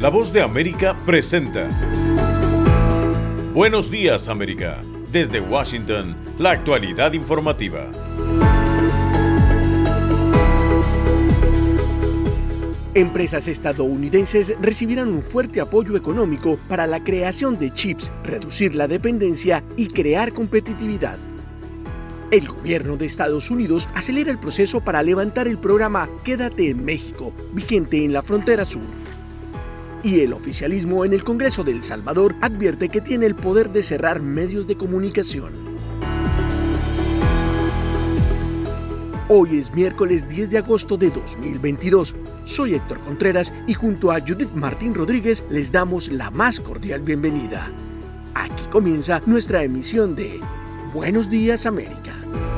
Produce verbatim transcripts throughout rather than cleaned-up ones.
La Voz de América presenta Buenos Días, América. Desde Washington, la actualidad informativa. Empresas estadounidenses recibirán un fuerte apoyo económico para la creación de chips, reducir la dependencia y crear competitividad. El gobierno de Estados Unidos acelera el proceso para levantar el programa Quédate en México, vigente en la frontera sur. Y el oficialismo en el Congreso de El Salvador advierte que tiene el poder de cerrar medios de comunicación. Hoy es miércoles diez de agosto de dos mil veintidós. Soy Héctor Contreras y junto a Judith Martín Rodríguez les damos la más cordial bienvenida. Aquí comienza nuestra emisión de Buenos Días, América.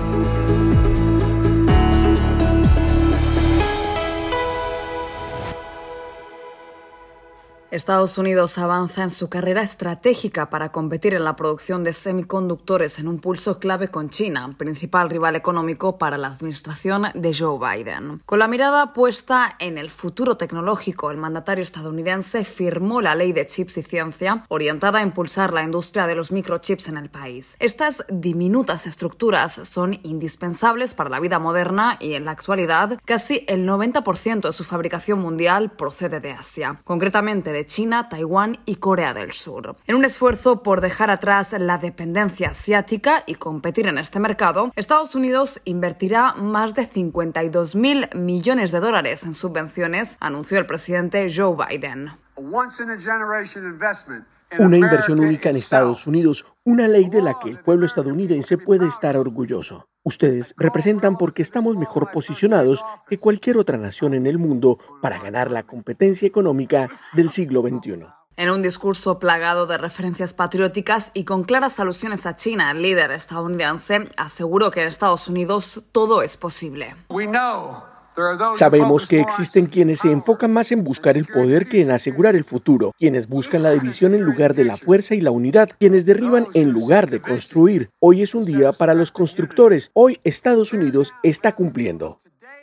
Estados Unidos avanza en su carrera estratégica para competir en la producción de semiconductores en un pulso clave con China, principal rival económico para la administración de Joe Biden. Con la mirada puesta en el futuro tecnológico, el mandatario estadounidense firmó la Ley de Chips y Ciencia, orientada a impulsar la industria de los microchips en el país. Estas diminutas estructuras son indispensables para la vida moderna y, en la actualidad, casi el noventa por ciento de su fabricación mundial procede de Asia, concretamente de de China, Taiwán y Corea del Sur. En un esfuerzo por dejar atrás la dependencia asiática y competir en este mercado, Estados Unidos invertirá más de cincuenta y dos mil millones de dólares en subvenciones, anunció el presidente Joe Biden. Una inversión única en Estados Unidos, una ley de la que el pueblo estadounidense puede estar orgulloso. Ustedes representan porque estamos mejor posicionados que cualquier otra nación en el mundo para ganar la competencia económica del siglo veintiuno. En un discurso plagado de referencias patrióticas y con claras alusiones a China, el líder estadounidense aseguró que en Estados Unidos todo es posible. Sabemos que existen quienes se enfocan más en buscar el poder que en asegurar el futuro, quienes buscan la división en lugar de la fuerza y la unidad, quienes derriban en lugar de construir. Hoy es un día para los constructores. Hoy Estados Unidos está cumpliendo.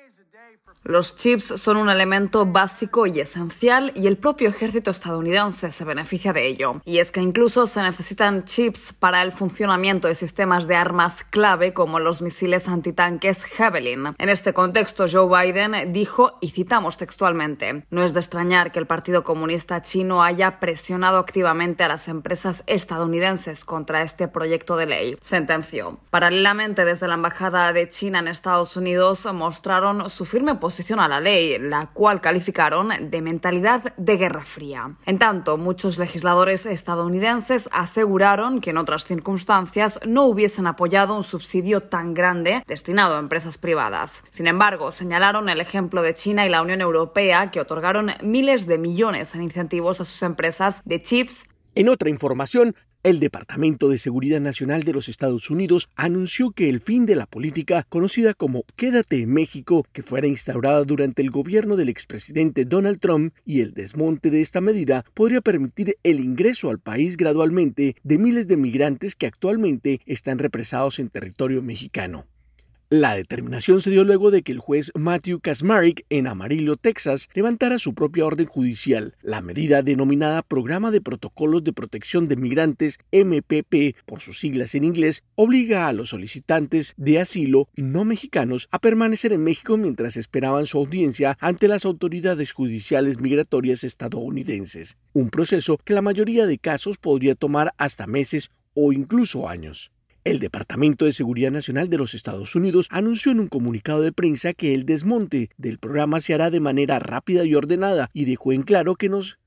Los chips son un elemento básico y esencial y el propio ejército estadounidense se beneficia de ello. Y es que incluso se necesitan chips para el funcionamiento de sistemas de armas clave como los misiles antitanques Javelin. En este contexto, Joe Biden dijo, y citamos textualmente, no es de extrañar que el Partido Comunista Chino haya presionado activamente a las empresas estadounidenses contra este proyecto de ley, sentenció. Paralelamente, desde la Embajada de China en Estados Unidos mostraron su firme posición a la ley, la cual calificaron de mentalidad de Guerra Fría. En tanto, muchos legisladores estadounidenses aseguraron que en otras circunstancias no hubiesen apoyado un subsidio tan grande destinado a empresas privadas. Sin embargo, señalaron el ejemplo de China y la Unión Europea, que otorgaron miles de millones en incentivos a sus empresas de chips. En otra información, el Departamento de Seguridad Nacional de los Estados Unidos anunció que el fin de la política conocida como Quédate en México, que fuera instaurada durante el gobierno del expresidente Donald Trump, y el desmonte de esta medida podría permitir el ingreso al país gradualmente de miles de migrantes que actualmente están represados en territorio mexicano. La determinación se dio luego de que el juez Matthew Kacsmaryk en Amarillo, Texas, levantara su propia orden judicial. La medida, denominada Programa de Protocolos de Protección de Migrantes, M P P, por sus siglas en inglés, obliga a los solicitantes de asilo no mexicanos a permanecer en México mientras esperaban su audiencia ante las autoridades judiciales migratorias estadounidenses. Un proceso que en la mayoría de casos podría tomar hasta meses o incluso años. El Departamento de Seguridad Nacional de los Estados Unidos anunció en un comunicado de prensa que el desmonte del programa se hará de manera rápida y ordenada y dejó en claro que nos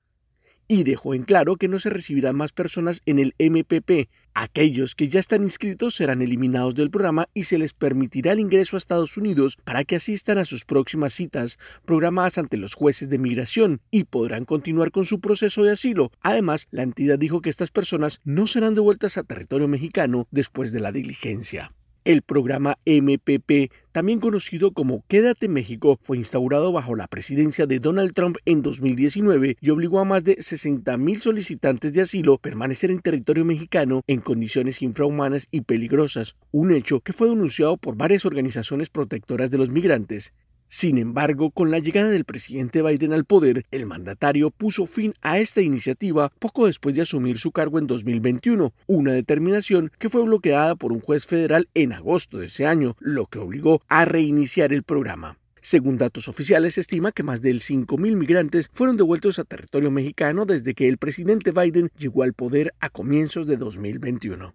y dejó en claro que no se recibirán más personas en el M P P. Aquellos que ya están inscritos serán eliminados del programa y se les permitirá el ingreso a Estados Unidos para que asistan a sus próximas citas programadas ante los jueces de migración y podrán continuar con su proceso de asilo. Además, la entidad dijo que estas personas no serán devueltas a territorio mexicano después de la diligencia. El programa M P P, también conocido como Quédate México, fue instaurado bajo la presidencia de Donald Trump en dos mil diecinueve y obligó a más de sesenta mil solicitantes de asilo a permanecer en territorio mexicano en condiciones infrahumanas y peligrosas, un hecho que fue denunciado por varias organizaciones protectoras de los migrantes. Sin embargo, con la llegada del presidente Biden al poder, el mandatario puso fin a esta iniciativa poco después de asumir su cargo en dos mil veintiuno, una determinación que fue bloqueada por un juez federal en agosto de ese año, lo que obligó a reiniciar el programa. Según datos oficiales, se estima que más de cinco mil migrantes fueron devueltos a territorio mexicano desde que el presidente Biden llegó al poder a comienzos de dos mil veintiuno.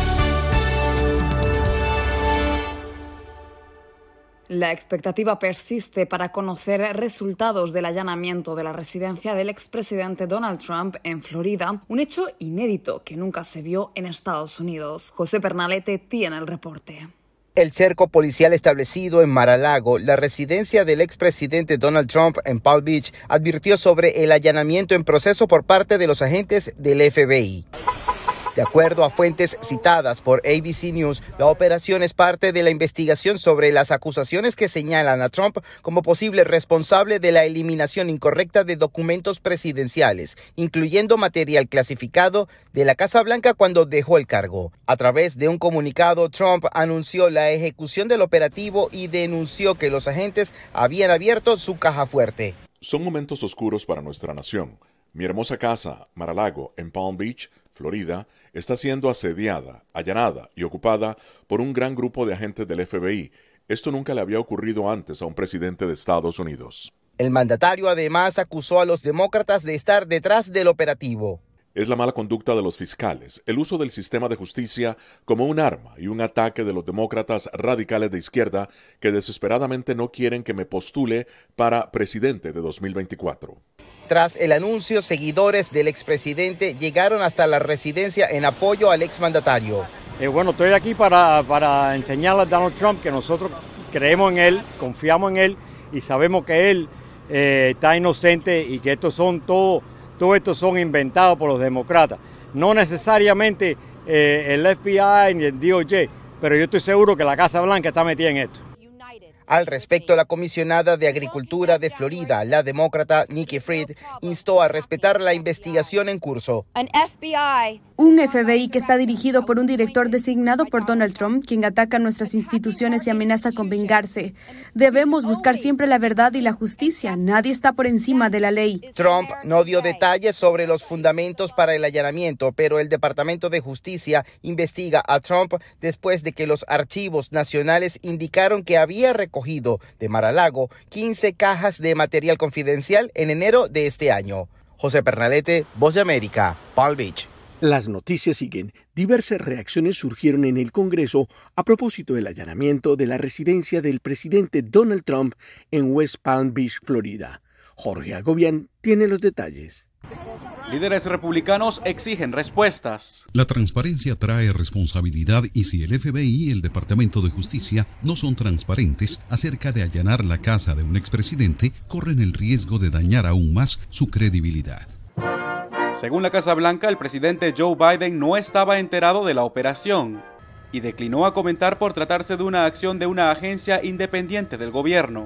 La expectativa persiste para conocer resultados del allanamiento de la residencia del expresidente Donald Trump en Florida, un hecho inédito que nunca se vio en Estados Unidos. José Pernalete tiene el reporte. El cerco policial establecido en Mar-a-Lago, la residencia del expresidente Donald Trump en Palm Beach, advirtió sobre el allanamiento en proceso por parte de los agentes del F B I. De acuerdo a fuentes citadas por A B C News, la operación es parte de la investigación sobre las acusaciones que señalan a Trump como posible responsable de la eliminación incorrecta de documentos presidenciales, incluyendo material clasificado de la Casa Blanca cuando dejó el cargo. A través de un comunicado, Trump anunció la ejecución del operativo y denunció que los agentes habían abierto su caja fuerte. Son momentos oscuros para nuestra nación. Mi hermosa casa, Mar-a-Lago, en Palm Beach, Florida, está siendo asediada, allanada y ocupada por un gran grupo de agentes del F B I. Esto nunca le había ocurrido antes a un presidente de Estados Unidos. El mandatario además acusó a los demócratas de estar detrás del operativo. Es la mala conducta de los fiscales, el uso del sistema de justicia como un arma y un ataque de los demócratas radicales de izquierda que desesperadamente no quieren que me postule para presidente de dos mil veinticuatro. Tras el anuncio, seguidores del expresidente llegaron hasta la residencia en apoyo al exmandatario. Eh, bueno, estoy aquí para, para enseñarle a Donald Trump que nosotros creemos en él, confiamos en él y sabemos que él eh, está inocente y que estos son todos, todo estos son inventados por los demócratas. No necesariamente eh, el F B I ni el D O J, pero yo estoy seguro que la Casa Blanca está metida en esto. Al respecto, la comisionada de Agricultura de Florida, la demócrata Nikki Fried, instó a respetar la investigación en curso. Un F B I que está dirigido por un director designado por Donald Trump, quien ataca nuestras instituciones y amenaza con vengarse. Debemos buscar siempre la verdad y la justicia. Nadie está por encima de la ley. Trump no dio detalles sobre los fundamentos para el allanamiento, pero el Departamento de Justicia investiga a Trump después de que los archivos nacionales indicaron que había recogido de Mar-a-Lago quince cajas de material confidencial en enero de este año. José Pernalete, Voz de América, Palm Beach. Las noticias siguen. Diversas reacciones surgieron en el Congreso a propósito del allanamiento de la residencia del presidente Donald Trump en West Palm Beach, Florida. Jorge Agobián tiene los detalles. Líderes republicanos exigen respuestas. La transparencia trae responsabilidad y si el F B I y el Departamento de Justicia no son transparentes acerca de allanar la casa de un expresidente, corren el riesgo de dañar aún más su credibilidad. Según la Casa Blanca, el presidente Joe Biden no estaba enterado de la operación y declinó a comentar por tratarse de una acción de una agencia independiente del gobierno.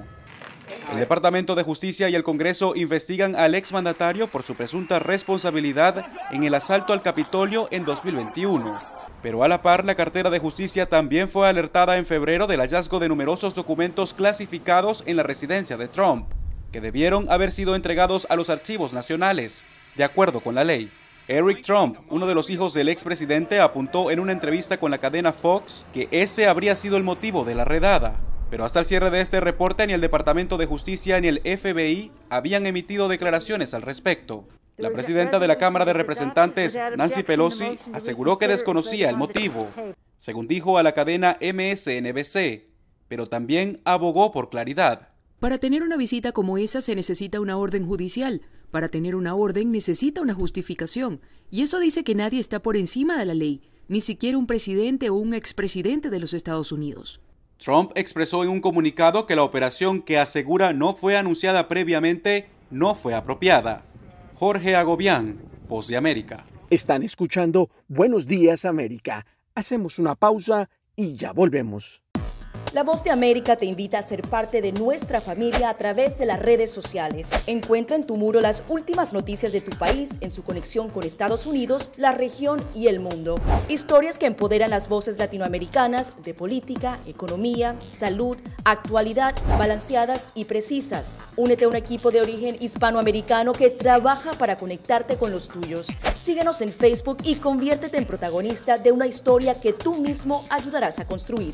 El Departamento de Justicia y el Congreso investigan al exmandatario por su presunta responsabilidad en el asalto al Capitolio en dos mil veintiuno. Pero a la par, la cartera de Justicia también fue alertada en febrero del hallazgo de numerosos documentos clasificados en la residencia de Trump, que debieron haber sido entregados a los archivos nacionales, de acuerdo con la ley. Eric Trump, uno de los hijos del expresidente, apuntó en una entrevista con la cadena Fox que ese habría sido el motivo de la redada. Pero hasta el cierre de este reporte, ni el Departamento de Justicia ni el F B I habían emitido declaraciones al respecto. La presidenta de la Cámara de Representantes, Nancy Pelosi, aseguró que desconocía el motivo, según dijo a la cadena M S N B C, pero también abogó por claridad. Para tener una visita como esa se necesita una orden judicial. Para tener una orden necesita una justificación. Y eso dice que nadie está por encima de la ley, ni siquiera un presidente o un expresidente de los Estados Unidos. Trump expresó en un comunicado que la operación, que asegura no fue anunciada previamente, no fue apropiada. Jorge Agobián, Voz de América. Están escuchando Buenos Días América. Hacemos una pausa y ya volvemos. La Voz de América te invita a ser parte de nuestra familia a través de las redes sociales. Encuentra en tu muro las últimas noticias de tu país en su conexión con Estados Unidos, la región y el mundo. Historias que empoderan las voces latinoamericanas de política, economía, salud, actualidad, balanceadas y precisas. Únete a un equipo de origen hispanoamericano que trabaja para conectarte con los tuyos. Síguenos en Facebook y conviértete en protagonista de una historia que tú mismo ayudarás a construir.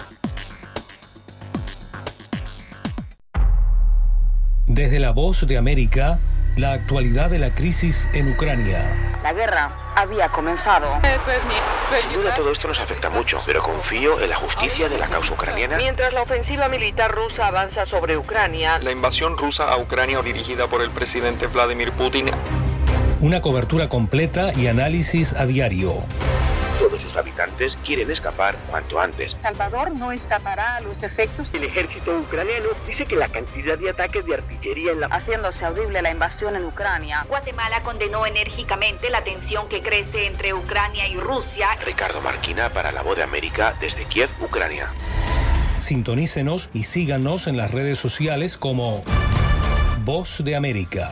Desde La Voz de América, la actualidad de la crisis en Ucrania. La guerra había comenzado. Sin duda todo esto nos afecta mucho, pero confío en la justicia de la causa ucraniana. Mientras la ofensiva militar rusa avanza sobre Ucrania, la invasión rusa a Ucrania dirigida por el presidente Vladimir Putin. Una cobertura completa y análisis a diario. Todos sus habitantes quieren escapar cuanto antes. Salvador no escapará a los efectos. El ejército ucraniano dice que la cantidad de ataques de artillería en la... haciéndose audible la invasión en Ucrania. Guatemala condenó enérgicamente la tensión que crece entre Ucrania y Rusia. Ricardo Marquina para La Voz de América desde Kiev, Ucrania. Sintonícenos y síganos en las redes sociales como Voz de América.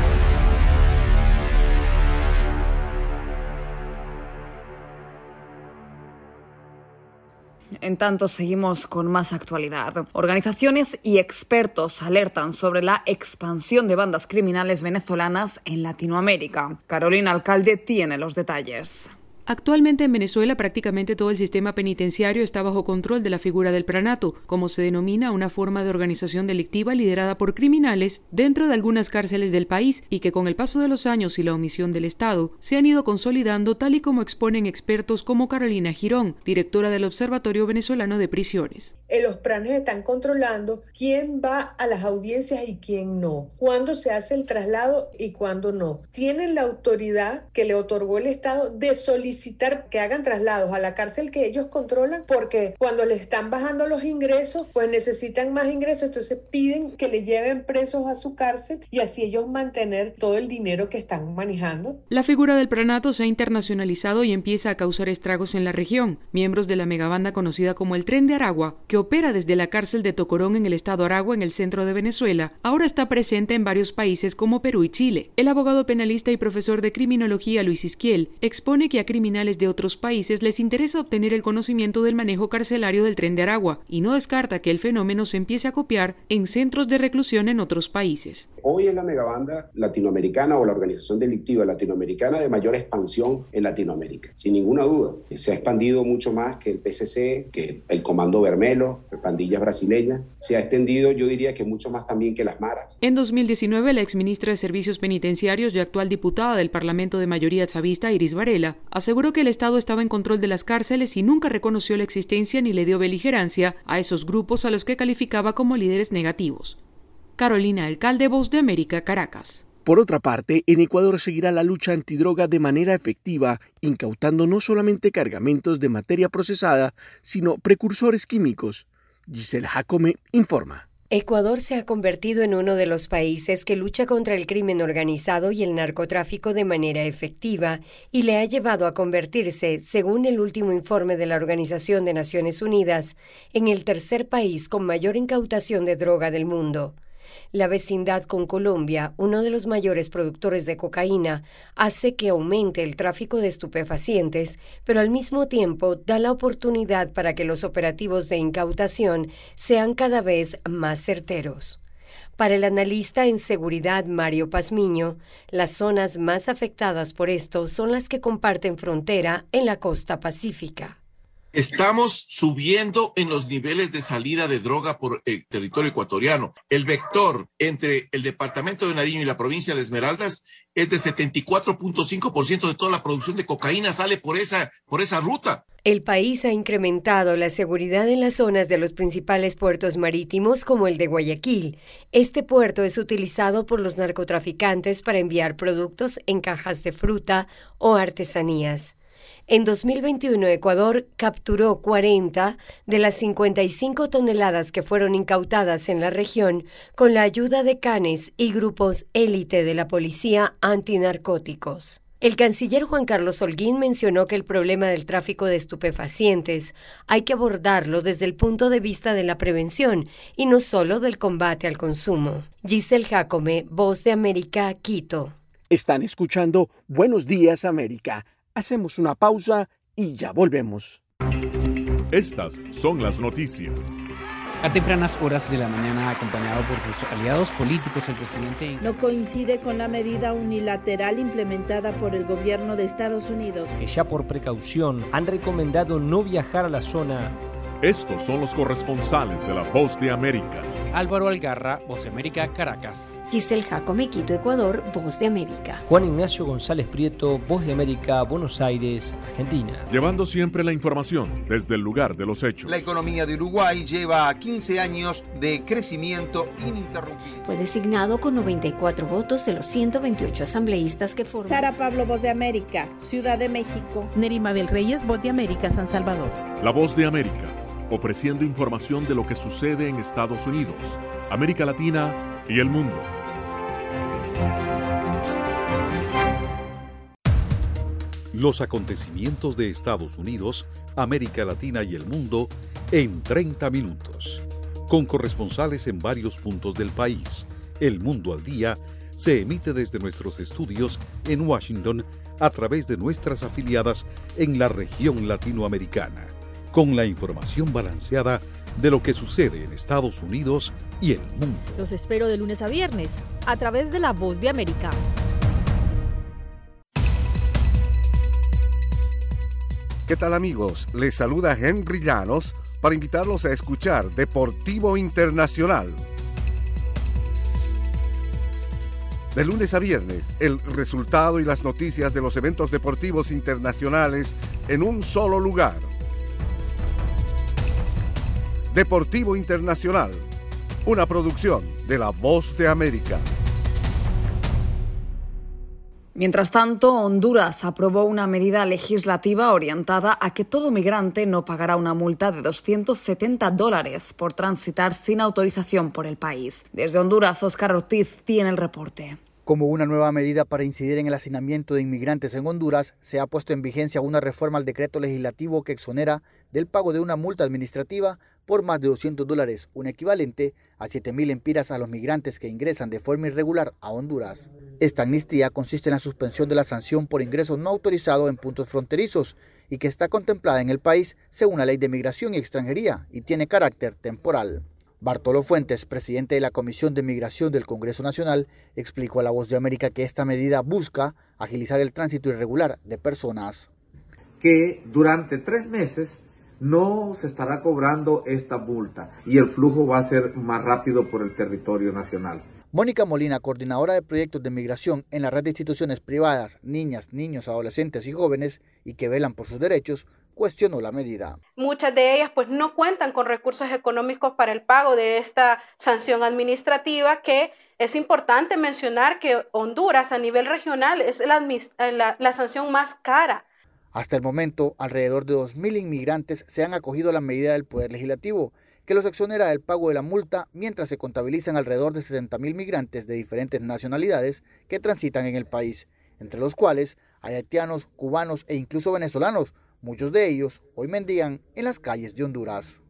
En tanto, seguimos con más actualidad. Organizaciones y expertos alertan sobre la expansión de bandas criminales venezolanas en Latinoamérica. Carolina Alcalde tiene los detalles. Actualmente en Venezuela prácticamente todo el sistema penitenciario está bajo control de la figura del pranato, como se denomina una forma de organización delictiva liderada por criminales dentro de algunas cárceles del país y que con el paso de los años y la omisión del Estado se han ido consolidando tal y como exponen expertos como Carolina Girón, directora del Observatorio Venezolano de Prisiones. Los pranes están controlando quién va a las audiencias y quién no, cuándo se hace el traslado y cuándo no. Tienen la autoridad que le otorgó el Estado de solicitar que hagan traslados a la cárcel que ellos controlan, porque cuando les están bajando los ingresos, pues necesitan más ingresos, entonces piden que le lleven presos a su cárcel y así ellos mantener todo el dinero que están manejando. La figura del pranato se ha internacionalizado y empieza a causar estragos en la región. Miembros de la megabanda conocida como el Tren de Aragua, que opera desde la cárcel de Tocorón en el estado Aragua en el centro de Venezuela, ahora está presente en varios países como Perú y Chile. El abogado penalista y profesor de criminología Luis Isquiel expone que a criminales de otros países les interesa obtener el conocimiento del manejo carcelario del Tren de Aragua y no descarta que el fenómeno se empiece a copiar en centros de reclusión en otros países. Hoy es la megabanda latinoamericana o la organización delictiva latinoamericana de mayor expansión en Latinoamérica, sin ninguna duda. Se ha expandido mucho más que el P C C, que el Comando Vermelo, pandillas brasileñas. Se ha extendido, yo diría que mucho más también que las maras. En dos mil diecinueve, la exministra de Servicios Penitenciarios y actual diputada del Parlamento de mayoría chavista, Iris Varela, aseguró que el Estado estaba en control de las cárceles y nunca reconoció la existencia ni le dio beligerancia a esos grupos a los que calificaba como líderes negativos. Carolina Alcalde, Voz de América, Caracas. Por otra parte, en Ecuador seguirá la lucha antidroga de manera efectiva, incautando no solamente cargamentos de materia procesada, sino precursores químicos. Giselle Jacome informa. Ecuador se ha convertido en uno de los países que lucha contra el crimen organizado y el narcotráfico de manera efectiva y le ha llevado a convertirse, según el último informe de la Organización de Naciones Unidas, en el tercer país con mayor incautación de droga del mundo. La vecindad con Colombia, uno de los mayores productores de cocaína, hace que aumente el tráfico de estupefacientes, pero al mismo tiempo da la oportunidad para que los operativos de incautación sean cada vez más certeros. Para el analista en seguridad Mario Pazmiño, las zonas más afectadas por esto son las que comparten frontera en la costa pacífica. Estamos subiendo en los niveles de salida de droga por el territorio ecuatoriano. El vector entre el departamento de Nariño y la provincia de Esmeraldas es de setenta y cuatro punto cinco por ciento de toda la producción de cocaína sale por esa, por esa ruta. El país ha incrementado la seguridad en las zonas de los principales puertos marítimos como el de Guayaquil. Este puerto es utilizado por los narcotraficantes para enviar productos en cajas de fruta o artesanías. En dos mil veintiuno, Ecuador capturó cuarenta de las cincuenta y cinco toneladas que fueron incautadas en la región con la ayuda de canes y grupos élite de la policía antinarcóticos. El canciller Juan Carlos Holguín mencionó que el problema del tráfico de estupefacientes hay que abordarlo desde el punto de vista de la prevención y no solo del combate al consumo. Giselle Jacome, Voz de América, Quito. Están escuchando Buenos Días América. Hacemos una pausa y ya volvemos. Estas son las noticias. A tempranas horas de la mañana, acompañado por sus aliados políticos, el presidente no coincide con la medida unilateral implementada por el gobierno de Estados Unidos, que ya por precaución han recomendado no viajar a la zona. Estos son los corresponsales de La Voz de América. Álvaro Algarra, Voz de América, Caracas. Giselle Jacome, Quito, Ecuador, Voz de América. Juan Ignacio González Prieto, Voz de América, Buenos Aires, Argentina. Llevando siempre la información desde el lugar de los hechos. La economía de Uruguay lleva quince años de crecimiento ininterrumpido. Fue designado con noventa y cuatro votos de los ciento veintiocho asambleístas que forman. Sara Pablo, Voz de América, Ciudad de México. Neri Mabel Reyes, Voz de América, San Salvador. La Voz de América, ofreciendo información de lo que sucede en Estados Unidos, América Latina y el mundo. Los acontecimientos de Estados Unidos, América Latina y el mundo en treinta minutos. Con corresponsales en varios puntos del país. El Mundo al Día se emite desde nuestros estudios en Washington a través de nuestras afiliadas en la región latinoamericana, con la información balanceada de lo que sucede en Estados Unidos y el mundo. Los espero de lunes a viernes, a través de La Voz de América. ¿Qué tal, amigos? Les saluda Henry Llanos para invitarlos a escuchar Deportivo Internacional. De lunes a viernes, el resultado y las noticias de los eventos deportivos internacionales en un solo lugar. Deportivo Internacional, una producción de La Voz de América. Mientras tanto, Honduras aprobó una medida legislativa orientada a que todo migrante no pagará una multa de doscientos setenta dólares por transitar sin autorización por el país. Desde Honduras, Óscar Ortiz tiene el reporte. Como una nueva medida para incidir en el hacinamiento de inmigrantes en Honduras, se ha puesto en vigencia una reforma al decreto legislativo que exonera del pago de una multa administrativa por más de doscientos dólares, un equivalente a siete mil empiras a los migrantes que ingresan de forma irregular a Honduras. Esta amnistía consiste en la suspensión de la sanción por ingreso no autorizado en puntos fronterizos y que está contemplada en el país según la Ley de Migración y Extranjería y tiene carácter temporal. Bartolo Fuentes, presidente de la Comisión de Migración del Congreso Nacional, explicó a La Voz de América que esta medida busca agilizar el tránsito irregular de personas. Que durante tres meses no se estará cobrando esta multa y el flujo va a ser más rápido por el territorio nacional. Mónica Molina, coordinadora de proyectos de migración en la red de instituciones privadas, niñas, niños, adolescentes y jóvenes y que velan por sus derechos, cuestionó la medida. Muchas de ellas pues no cuentan con recursos económicos para el pago de esta sanción administrativa, que es importante mencionar que Honduras a nivel regional es la, la, la sanción más cara. Hasta el momento, alrededor de dos mil inmigrantes se han acogido a la medida del Poder Legislativo, que los exonera del pago de la multa mientras se contabilizan alrededor de sesenta mil migrantes de diferentes nacionalidades que transitan en el país, entre los cuales hay haitianos, cubanos e incluso venezolanos. Muchos de ellos hoy mendigan en las calles de Honduras.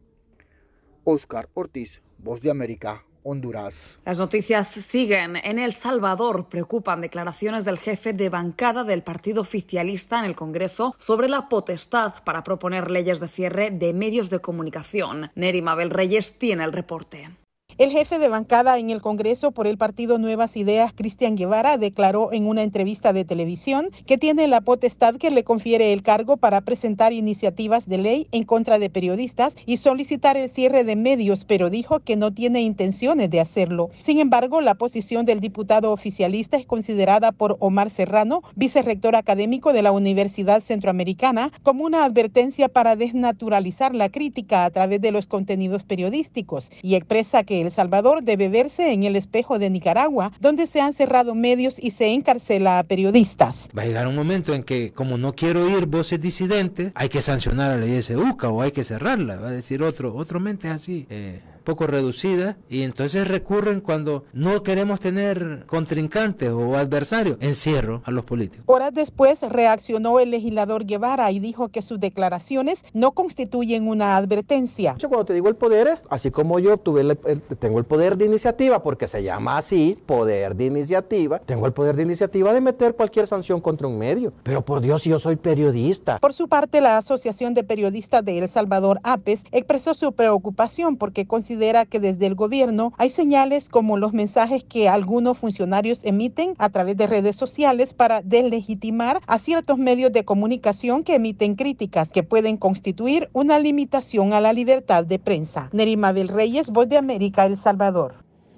Óscar Ortiz, Voz de América, Honduras. Las noticias siguen. En El Salvador preocupan declaraciones del jefe de bancada del partido oficialista en el Congreso sobre la potestad para proponer leyes de cierre de medios de comunicación. Neri Mabel Reyes tiene el reporte. El jefe de bancada en el Congreso por el partido Nuevas Ideas, Cristian Guevara, declaró en una entrevista de televisión que tiene la potestad que le confiere el cargo para presentar iniciativas de ley en contra de periodistas y solicitar el cierre de medios, pero dijo que no tiene intenciones de hacerlo. Sin embargo, la posición del diputado oficialista es considerada por Omar Serrano, vicerrector académico de la Universidad Centroamericana, como una advertencia para desnaturalizar la crítica a través de los contenidos periodísticos y expresa que El Salvador debe verse en el espejo de Nicaragua, donde se han cerrado medios y se encarcela a periodistas. Va a llegar un momento en que, como no quiero oír voces disidentes, hay que sancionar a la ley de SEUCA o hay que cerrarla, va a decir otro, otro mente así. Eh, poco reducida, y entonces recurren cuando no queremos tener contrincantes o adversarios, encierro a los políticos. Horas después reaccionó el legislador Guevara y dijo que sus declaraciones no constituyen una advertencia. Cuando te digo el poder es, así como yo tuve el, el, tengo el poder de iniciativa, porque se llama así, poder de iniciativa, tengo el poder de iniciativa de meter cualquier sanción contra un medio. Pero por Dios, si yo soy periodista. Por su parte, la Asociación de Periodistas de El Salvador, APES, expresó su preocupación porque considera que desde el gobierno hay señales como los mensajes que algunos funcionarios emiten a través de redes sociales para deslegitimar a ciertos medios de comunicación que emiten críticas que pueden constituir una limitación a la libertad de prensa. Nerima del Reyes, Voz de América, El Salvador.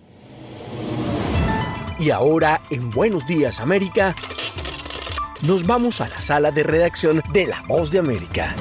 Y ahora, en Buenos Días América, nos vamos a la sala de redacción de La Voz de América.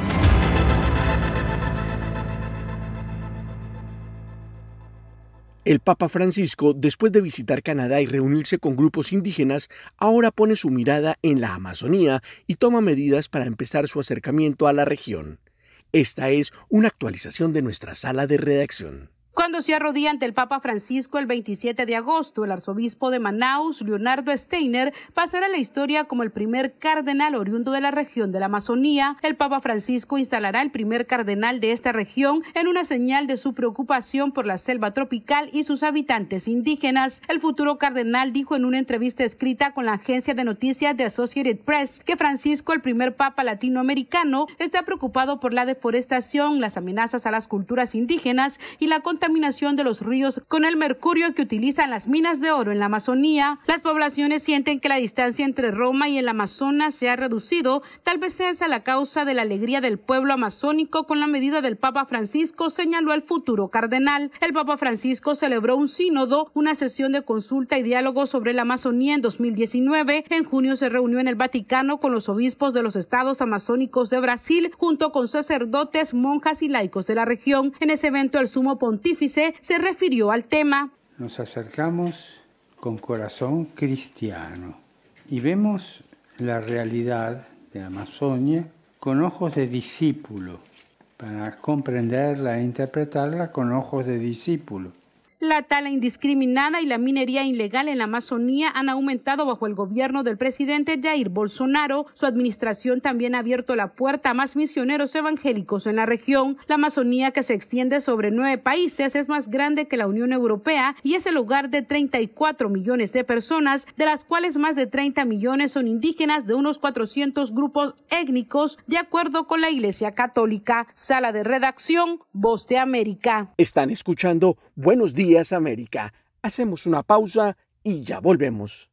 El Papa Francisco, después de visitar Canadá y reunirse con grupos indígenas, ahora pone su mirada en la Amazonía y toma medidas para empezar su acercamiento a la región. Esta es una actualización de nuestra sala de redacción. Cuando se arrodilla ante el Papa Francisco el veintisiete de agosto, el arzobispo de Manaus, Leonardo Steiner, pasará a la historia como el primer cardenal oriundo de la región de la Amazonía. El Papa Francisco instalará el primer cardenal de esta región en una señal de su preocupación por la selva tropical y sus habitantes indígenas. El futuro cardenal dijo en una entrevista escrita con la agencia de noticias de Associated Press que Francisco, el primer papa latinoamericano, está preocupado por la deforestación, las amenazas a las culturas indígenas y la contaminación contaminación de los ríos con el mercurio que utilizan las minas de oro en la Amazonía. Las poblaciones sienten que la distancia entre Roma y el Amazonas se ha reducido. Tal vez sea esa la causa de la alegría del pueblo amazónico con la medida del Papa Francisco, señaló el futuro cardenal. El Papa Francisco celebró un sínodo, una sesión de consulta y diálogo sobre la Amazonía en dos mil diecinueve. En junio se reunió en el Vaticano con los obispos de los estados amazónicos de Brasil, junto con sacerdotes, monjas y laicos de la región. En ese evento, el sumo pontífice se refirió al tema. Nos acercamos con corazón cristiano y vemos la realidad de Amazonia con ojos de discípulo, para comprenderla e interpretarla con ojos de discípulo. La tala indiscriminada y la minería ilegal en la Amazonía han aumentado bajo el gobierno del presidente Jair Bolsonaro. Su administración también ha abierto la puerta a más misioneros evangélicos en la región. La Amazonía, que se extiende sobre nueve países, es más grande que la Unión Europea y es el hogar de treinta y cuatro millones de personas, de las cuales más de treinta millones son indígenas de unos cuatrocientos grupos étnicos, de acuerdo con la Iglesia Católica. Sala de redacción, Voz de América. Están escuchando Buenos Días América. Hacemos una pausa y ya volvemos.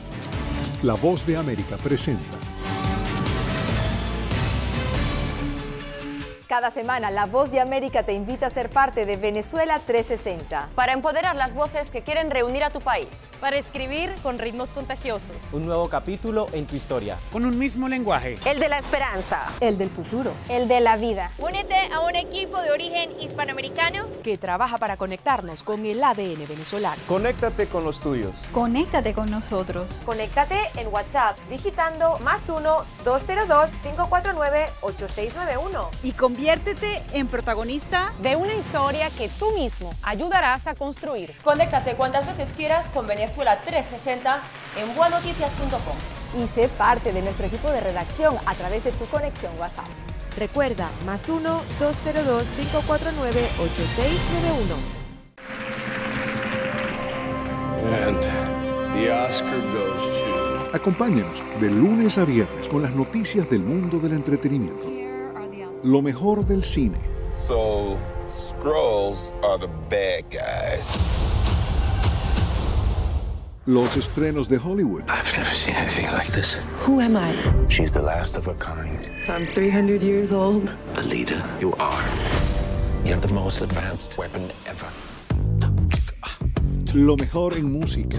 La Voz de América presenta. Cada semana, La Voz de América te invita a ser parte de Venezuela trescientos sesenta. Para empoderar las voces que quieren reunir a tu país. Para escribir con ritmos contagiosos. Un nuevo capítulo en tu historia. Con un mismo lenguaje. El de la esperanza. El del futuro. El de la vida. Únete a un equipo de origen hispanoamericano que trabaja para conectarnos con el A D N venezolano. Conéctate con los tuyos. Conéctate con nosotros. Conéctate en WhatsApp digitando más uno, dos cero dos, cinco cuatro nueve, ocho seis nueve uno. Y con Conviértete en protagonista de una historia que tú mismo ayudarás a construir. Conéctate cuantas veces quieras con Venezuela trescientos sesenta en bua noticias punto com. Y sé parte de nuestro equipo de redacción a través de tu conexión WhatsApp. Recuerda, más uno, dos cero dos, cinco cuatro nueve, ocho seis nueve uno. And the Oscar goes to... Acompáñenos de lunes a viernes con las noticias del mundo del entretenimiento. Lo mejor del cine. So, Skrulls are the bad guys. Los estrenos de Hollywood. I've never seen anything like this. Who am I? She's the last of her kind. So I'm three hundred years old. A leader, you are. You have the most advanced weapon ever. Lo mejor en música.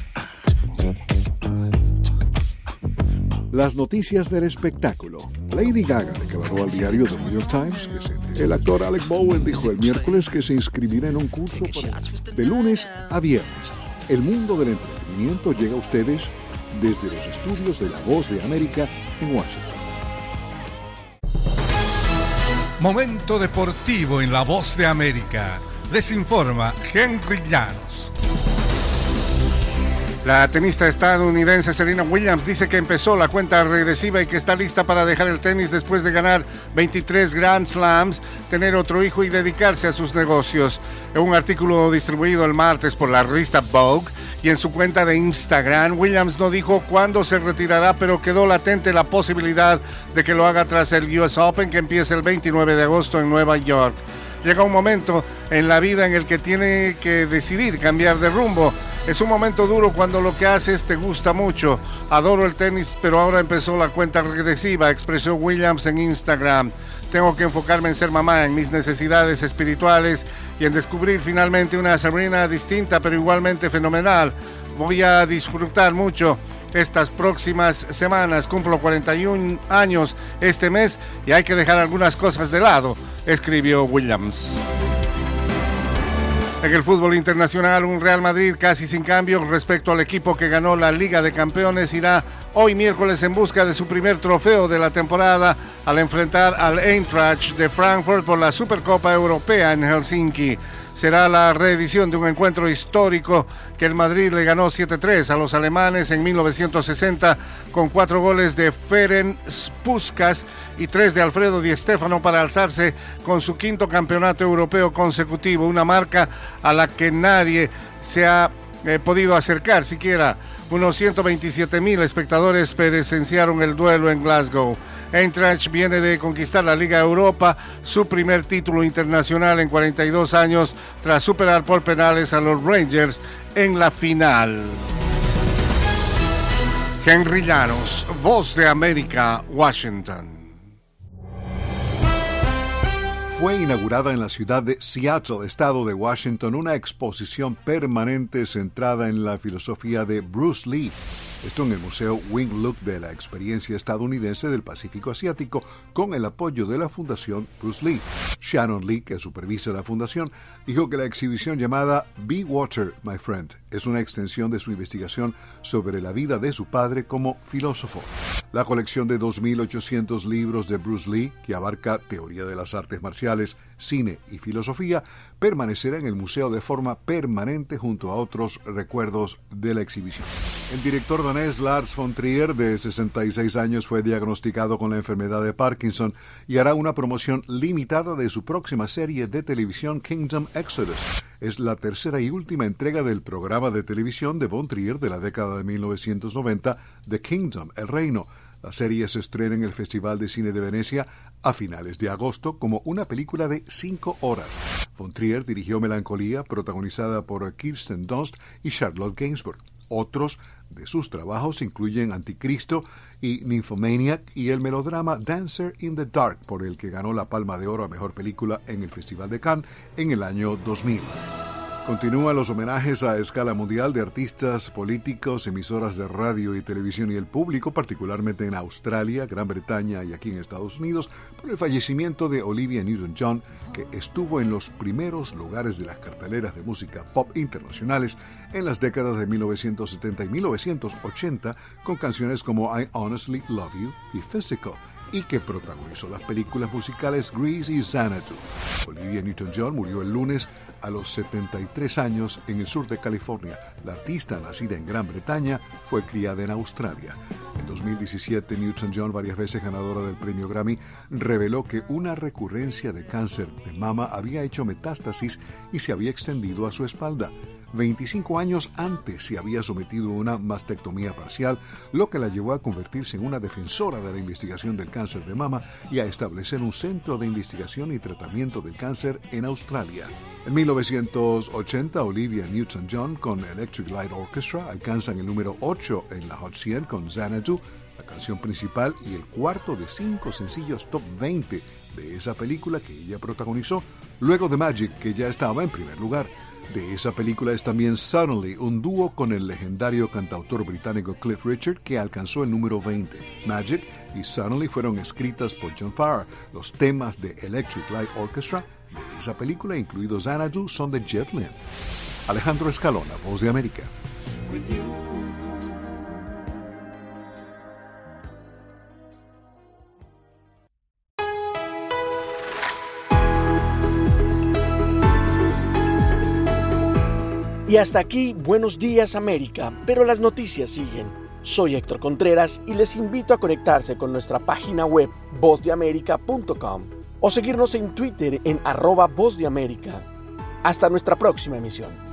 Las noticias del espectáculo. Lady Gaga declaró al diario The New York Times que se... El actor Alec Bowen dijo el miércoles que se inscribirá en un curso para... De lunes a viernes. El mundo del entretenimiento llega a ustedes desde los estudios de La Voz de América en Washington. Momento deportivo en La Voz de América. Les informa Henry Llanos. La tenista estadounidense Serena Williams dice que empezó la cuenta regresiva y que está lista para dejar el tenis después de ganar veintitrés Grand Slams, tener otro hijo y dedicarse a sus negocios. En un artículo distribuido el martes por la revista Vogue y en su cuenta de Instagram, Williams no dijo cuándo se retirará, pero quedó latente la posibilidad de que lo haga tras el U S Open, que empieza el veintinueve de agosto en Nueva York. Llega un momento en la vida en el que tiene que decidir cambiar de rumbo. Es un momento duro cuando lo que haces te gusta mucho. Adoro el tenis, pero ahora empezó la cuenta regresiva, expresó Williams en Instagram. Tengo que enfocarme en ser mamá, en mis necesidades espirituales y en descubrir finalmente una Serena distinta, pero igualmente fenomenal. Voy a disfrutar mucho estas próximas semanas. Cumplo cuarenta y un años este mes y hay que dejar algunas cosas de lado, escribió Williams. En el fútbol internacional, un Real Madrid casi sin cambio respecto al equipo que ganó la Liga de Campeones irá hoy miércoles en busca de su primer trofeo de la temporada al enfrentar al Eintracht de Frankfurt por la Supercopa Europea en Helsinki. Será la reedición de un encuentro histórico que el Madrid le ganó siete tres a los alemanes en mil novecientos sesenta con cuatro goles de Ferenc Puskás y tres de Alfredo Di Stéfano para alzarse con su quinto campeonato europeo consecutivo, una marca a la que nadie se ha eh, podido acercar siquiera. Unos ciento veintisiete mil espectadores presenciaron el duelo en Glasgow. Eintracht viene de conquistar la Liga Europa, su primer título internacional en cuarenta y dos años, tras superar por penales a los Rangers en la final. Henry Llanos, Voz de América, Washington. Fue inaugurada en la ciudad de Seattle, estado de Washington, una exposición permanente centrada en la filosofía de Bruce Lee. Esto en el Museo Wing Look de la experiencia estadounidense del Pacífico Asiático, con el apoyo de la Fundación Bruce Lee. Shannon Lee, que supervisa la fundación, dijo que la exhibición llamada Be Water, My Friend, es una extensión de su investigación sobre la vida de su padre como filósofo. La colección de dos mil ochocientos libros de Bruce Lee, que abarca teoría de las artes marciales, cine y filosofía, permanecerá en el museo de forma permanente junto a otros recuerdos de la exhibición. El director danés Lars von Trier, de sesenta y seis años, fue diagnosticado con la enfermedad de Parkinson y hará una promoción limitada de su próxima serie de televisión Kingdom Exodus. Es la tercera y última entrega del programa de televisión de von Trier de la década de mil novecientos noventa, The Kingdom, El Reino. La serie se estrena en el Festival de Cine de Venecia a finales de agosto como una película de cinco horas. Von Trier dirigió Melancolía, protagonizada por Kirsten Dunst y Charlotte Gainsbourg. Otros de sus trabajos incluyen Anticristo y Nymphomaniac y el melodrama Dancer in the Dark, por el que ganó la Palma de Oro a Mejor Película en el Festival de Cannes en el año dos mil. Continúan los homenajes a escala mundial de artistas, políticos, emisoras de radio y televisión y el público, particularmente en Australia, Gran Bretaña y aquí en Estados Unidos, por el fallecimiento de Olivia Newton-John, que estuvo en los primeros lugares de las carteleras de música pop internacionales en las décadas de mil novecientos setenta y mil novecientos ochenta con canciones como I Honestly Love You y Physical, y que protagonizó las películas musicales Grease y Xanadu. Olivia Newton-John murió el lunes a los setenta y tres años en el sur de California. La artista, nacida en Gran Bretaña, fue criada en Australia. En dos mil diecisiete, Newton-John, varias veces ganadora del premio Grammy, reveló que una recurrencia de cáncer de mama había hecho metástasis y se había extendido a su espalda. veinticinco años antes se había sometido a una mastectomía parcial, lo que la llevó a convertirse en una defensora de la investigación del cáncer de mama y a establecer un centro de investigación y tratamiento del cáncer en Australia. En mil novecientos ochenta, Olivia Newton-John con Electric Light Orchestra alcanzan el número ocho en la Hot cien con Xanadu, la canción principal y el cuarto de cinco sencillos top veinte de esa película que ella protagonizó, luego de Magic, que ya estaba en primer lugar. De esa película es también Suddenly, un dúo con el legendario cantautor británico Cliff Richard, que alcanzó el número veinte. Magic y Suddenly fueron escritas por John Farrar. Los temas de Electric Light Orchestra de esa película, incluidos Xanadu, son de Jeff Lynne. Alejandro Escalona, Voz de América. Y hasta aquí, Buenos Días América, pero las noticias siguen. Soy Héctor Contreras y les invito a conectarse con nuestra página web voz de américa punto com o seguirnos en Twitter en arroba Voz de América. Hasta nuestra próxima emisión.